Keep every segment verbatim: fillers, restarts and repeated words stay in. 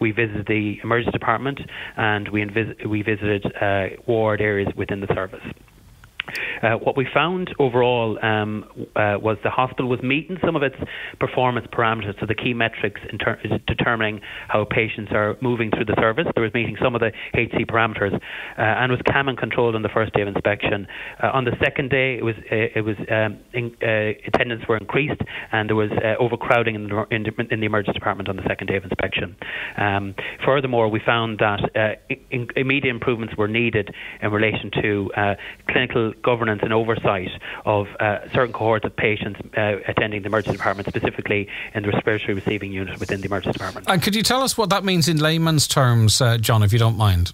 we visited the emergency department, and we, invis- we visited uh, ward areas within the service. Uh, what we found overall um, uh, was the hospital was meeting some of its performance parameters, so the key metrics in ter- determining how patients are moving through the service. There was meeting some of the H C parameters, uh, and was calm and controlled on the first day of inspection. Uh, on the second day, it was uh, it was um, in, uh, attendance were increased, and there was uh, overcrowding in the, in, the, in the emergency department on the second day of inspection. Um, furthermore, we found that uh, in, immediate improvements were needed in relation to uh, clinical governance and oversight of uh, certain cohorts of patients uh, attending the emergency department, specifically in the respiratory receiving unit within the emergency department. And could you tell us what that means in layman's terms, uh, John, if you don't mind?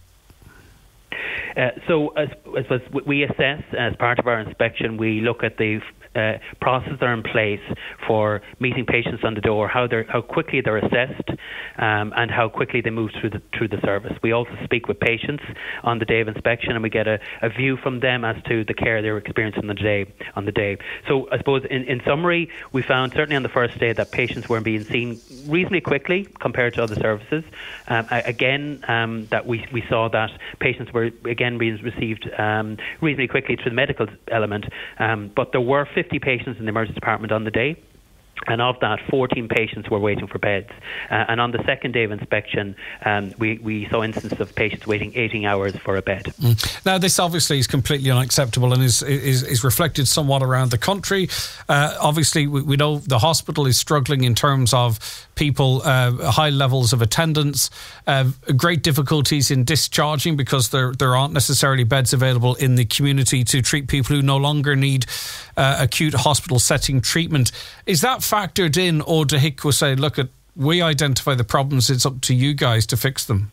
Uh, so, as, as we assess as part of our inspection, we look at the uh, processes that are in place for meeting patients on the door, how they're how quickly they're assessed, um, and how quickly they move through the through the service. We also speak with patients on the day of inspection, and we get a, a view from them as to the care they're experiencing on the day. On the day. So, I suppose in, in summary, we found certainly on the first day that patients were being seen reasonably quickly compared to other services. Um, again, um, that we we saw that patients were again being received um, reasonably quickly through the medical element, um, but there were fifty patients in the emergency department on the day. And of that, fourteen patients were waiting for beds. Uh, and on the second day of inspection, um, we, we saw instances of patients waiting eighteen hours for a bed. Mm. Now, this obviously is completely unacceptable and is is, is reflected somewhat around the country. Uh, obviously, we, we know the hospital is struggling in terms of people, uh, high levels of attendance, uh, great difficulties in discharging because there, there aren't necessarily beds available in the community to treat people who no longer need uh, acute hospital setting treatment. Is that factored in, or do H I C W say, look, at we identify the problems, it's up to you guys to fix them?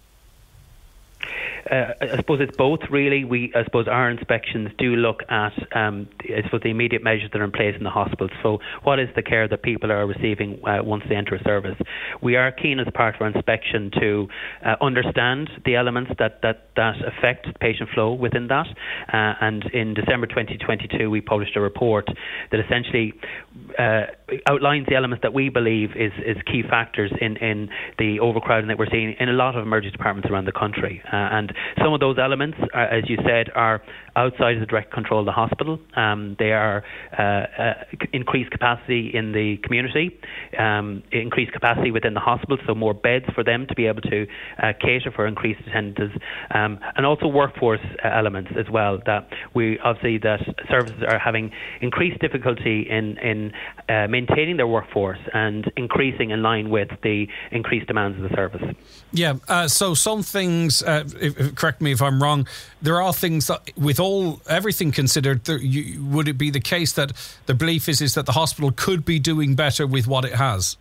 Uh, I suppose it's both, really. We, I suppose our inspections do look at, um, I suppose, the immediate measures that are in place in the hospital. So what is the care that people are receiving uh, once they enter a service? We are keen as part of our inspection to uh, understand the elements that, that, that affect patient flow within that. Uh, and in December twenty twenty-two, we published a report that essentially uh, outlines the elements that we believe is, is key factors in, in the overcrowding that we're seeing in a lot of emergency departments around the country. Uh, and some of those elements, uh, as you said, are outside of the direct control of the hospital. Um, they are uh, uh, increased capacity in the community, um, increased capacity within the hospital, so more beds for them to be able to uh, cater for increased attendance, um, and also workforce uh, elements as well. That we obviously that services are having increased difficulty in in uh, maintaining their workforce and increasing in line with the increased demands of the service. Yeah. Uh, so some things. Uh, if, if, correct me if I'm wrong. There are things that, with all everything considered, there, you, would it be the case that the belief is is that the hospital could be doing better with what it has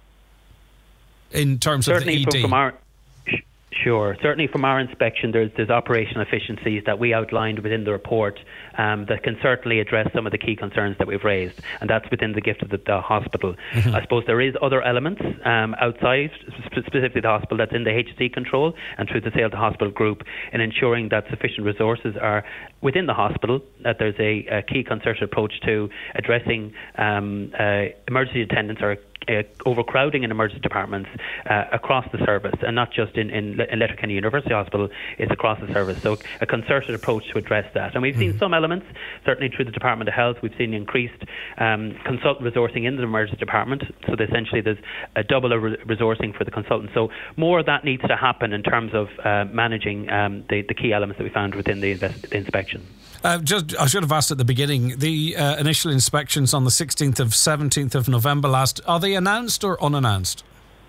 in terms Certainly of the E D? From, from our, Sure. Certainly from our inspection, there's, there's operational efficiencies that we outlined within the report um, that can certainly address some of the key concerns that we've raised, and that's within the gift of the, the hospital. Mm-hmm. I suppose there is other elements um, outside, specifically the hospital, that's in the H C control and through the sale to hospital group, in ensuring that sufficient resources are within the hospital, that there's a, a key concerted approach to addressing um, uh, emergency attendance or Uh, overcrowding in emergency departments uh, across the service, and not just in, in, in Letterkenny University Hospital, it's across the service. So a concerted approach to address that. And we've seen mm. some elements, certainly through the Department of Health, we've seen increased um, consultant resourcing in the emergency department. So that essentially there's a double re- resourcing for the consultants. So more of that needs to happen in terms of uh, managing um, the, the key elements that we found within the, invest- the inspection. Uh, just, I should have asked at the beginning, the uh, initial inspections on the sixteenth of seventeenth of November last, are they announced or unannounced?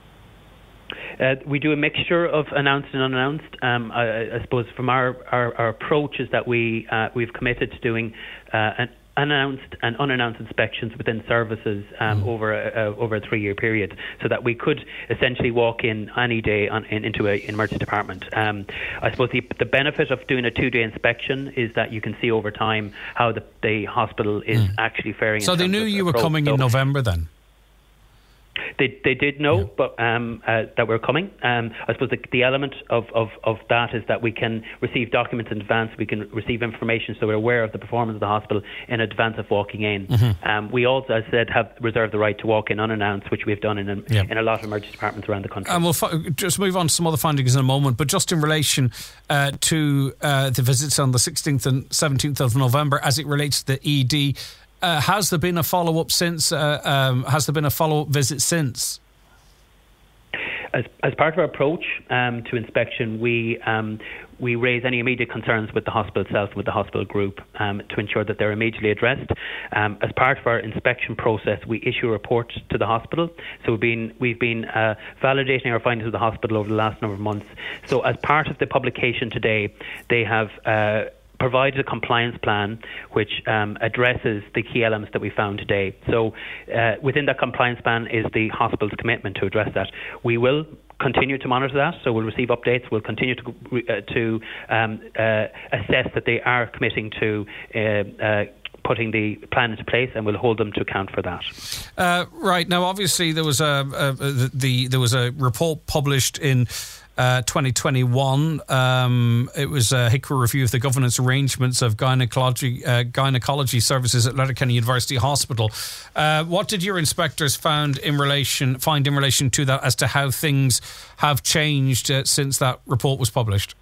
Uh, we do a mixture of announced and unannounced. Um, I, I suppose from our, our, our approach is that we, uh, we've committed to doing uh, an announced and unannounced inspections within services um, mm. over a, a, over a three-year period, so that we could essentially walk in any day on, in, into an emergency department. Um, I suppose the, the benefit of doing a two-day inspection is that you can see over time how the, the hospital is mm. actually faring. So they knew you were coming so in November then? They they did know, yeah. but um, uh, that we're coming. Um, I suppose the, the element of, of, of that is that we can receive documents in advance. We can receive information, so we're aware of the performance of the hospital in advance of walking in. Mm-hmm. Um, we also, as I said, have reserved the right to walk in unannounced, which we've done in a, yeah. in a lot of emergency departments around the country. And we'll fi- just move on to some other findings in a moment. But just in relation uh, to uh, the visits on the sixteenth and seventeenth of November, as it relates to the E D. Uh, has there been a follow-up since? Uh, um, has there been a follow-up visit since? As, as part of our approach um, to inspection, we um, we raise any immediate concerns with the hospital itself, with the hospital group, um, to ensure that they're immediately addressed. Um, as part of our inspection process, we issue a report to the hospital. So we've been we've been uh, validating our findings with the hospital over the last number of months. So as part of the publication today, they have Uh, provided a compliance plan which um, addresses the key elements that we found today. So uh, within that compliance plan is the hospital's commitment to address that. We will continue to monitor that, so we'll receive updates. We'll continue to uh, to um, uh, assess that they are committing to uh, uh, putting the plan into place, and we'll hold them to account for that. Uh, right now, obviously, there was a, a the, the there was a report published in Uh, twenty twenty-one. Um, it was a H I C R A review of the governance arrangements of gynecology uh, gynecology services at Letterkenny University Hospital. Uh, what did your inspectors found in relation find in relation to that, as to how things have changed uh, since that report was published?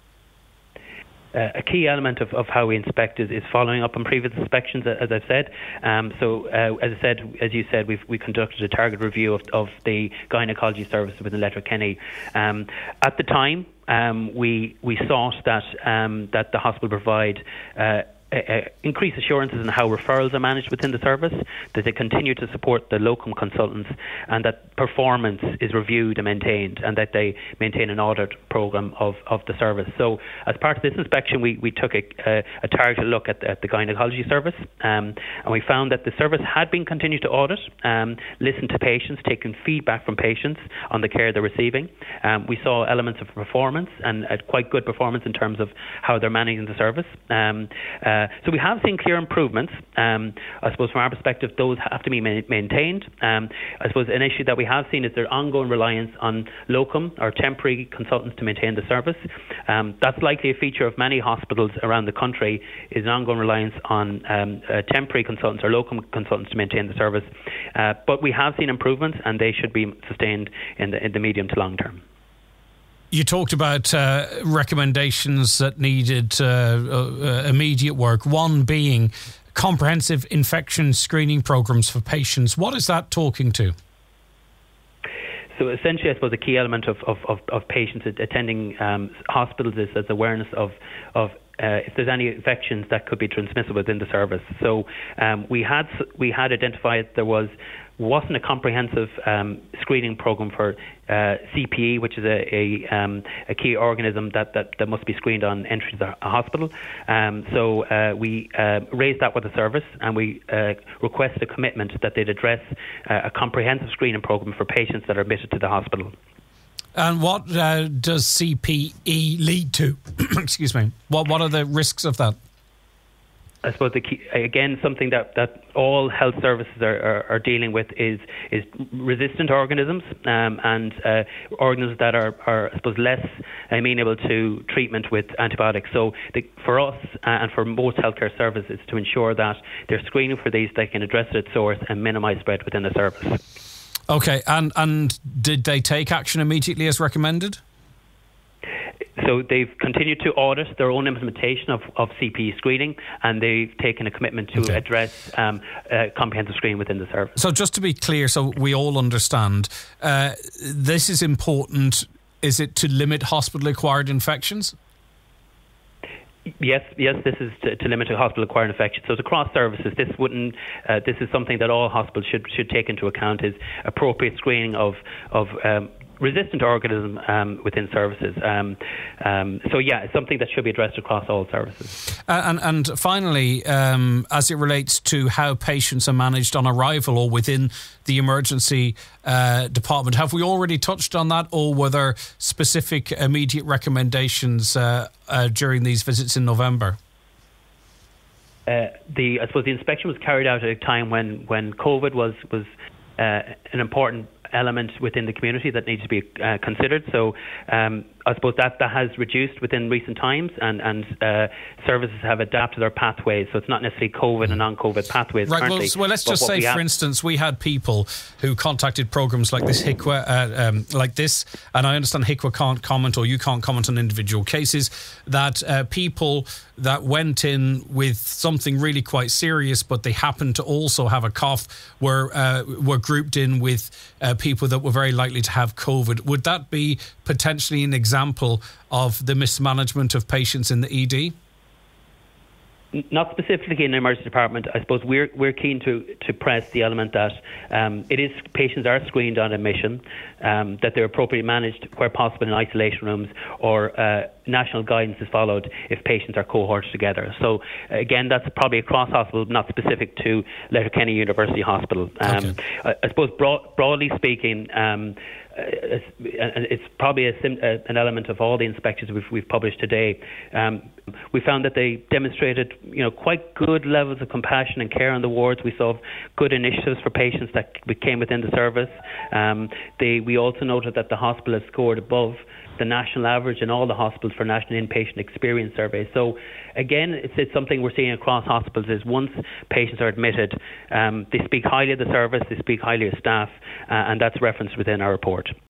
Uh, a key element of, of how we inspect is, is following up on previous inspections, as I've said. Um, so, uh, as I said, as you said, we've we conducted a target review of, of the gynecology service within Letterkenny. Um, at the time, um, we we sought that um, that the hospital provide Uh, Uh, uh, increase assurances in how referrals are managed within the service, that they continue to support the locum consultants, and that performance is reviewed and maintained, and that they maintain an audit programme of, of the service. So as part of this inspection, we, we took a, a, a targeted look at the, at the gynecology service, um, and we found that the service had been continued to audit, um, listen to patients, taking feedback from patients on the care they're receiving. Um, we saw elements of performance, and uh, quite good performance in terms of how they're managing the service. Um, uh, Uh, so we have seen clear improvements. Um, I suppose from our perspective, those have to be ma- maintained. Um, I suppose an issue that we have seen is their ongoing reliance on locum or temporary consultants to maintain the service. Um, that's likely a feature of many hospitals around the country, is an ongoing reliance on um, uh, temporary consultants or locum consultants to maintain the service. Uh, but we have seen improvements, and they should be sustained in the, in the medium to long term. You talked about uh, recommendations that needed uh, uh, immediate work, one being comprehensive infection screening programs for patients. What is that talking to? So essentially, I suppose a key element of, of, of, of patients attending um, hospitals is, is awareness of, of Uh, if there's any infections that could be transmissible within the service. So um, we had we had identified there was wasn't a comprehensive um, screening program for uh, C P E, which is a a, um, a key organism that, that, that must be screened on entry to the hospital. Um, so uh, we uh, raised that with the service, and we uh, requested a commitment that they'd address uh, a comprehensive screening program for patients that are admitted to the hospital. And what uh, does C P E lead to? Excuse me. What What are the risks of that? I suppose the key, again, something that, that all health services are, are, are dealing with is is resistant organisms um, and uh, organisms that are, are, I suppose, less amenable to treatment with antibiotics. So the, for us uh, and for most healthcare services, to ensure that they're screening for these, they can address it at source and minimise spread within the service. Okay, and and did they take action immediately as recommended? So they've continued to audit their own implementation of, of C P E screening, and they've taken a commitment to okay. address um, uh, comprehensive screening within the service. So just to be clear, so we all understand, uh, this is important. Is it to limit hospital-acquired infections? Yes, yes. This is to, to limit hospital-acquired infections. So it's across services. This wouldn't. Uh, this is something that all hospitals should should take into account: is appropriate screening of of um, resistant organism um, within services. Um, um, so yeah, it's something that should be addressed across all services. Uh, and and finally, um, as it relates to how patients are managed on arrival or within the emergency uh, department, have we already touched on that, or were there specific immediate recommendations uh, uh, during these visits in November? Uh, the I suppose the inspection was carried out at a time when when COVID was was uh, an important element within the community that needs to be uh, considered. So um, I suppose that, that has reduced within recent times, and, and uh, services have adapted their pathways. So it's not necessarily COVID and non-COVID pathways right, currently. Well, well let's just say, for instance, we had people who contacted programmes like this, HIQA, uh, um, like this, and I understand HIQA can't comment, or you can't comment on individual cases, that uh, people that went in with something really quite serious, but they happened to also have a cough, were uh, were grouped in with uh, people that were very likely to have COVID. Would that be potentially an example of the mismanagement of patients in the E D? Not specifically in the emergency department. I suppose we're we're keen to, to press the element that um, it is patients are screened on admission, um, that they're appropriately managed where possible in isolation rooms, or uh, national guidance is followed if patients are cohorts together. So again, that's probably across hospital, not specific to Letterkenny University Hospital. Um, okay. I, I suppose broad, broadly speaking, um, It's, it's probably a sim, uh, an element of all the inspections we've, we've published today. Um, we found that they demonstrated, you know, quite good levels of compassion and care on the wards. We saw good initiatives for patients that came within the service. Um, they, we also noted that the hospital has scored above the national average in all the hospitals for National Inpatient Experience Survey. So again, it's, it's something we're seeing across hospitals is once patients are admitted, um, they speak highly of the service, they speak highly of staff, uh, and that's referenced within our report.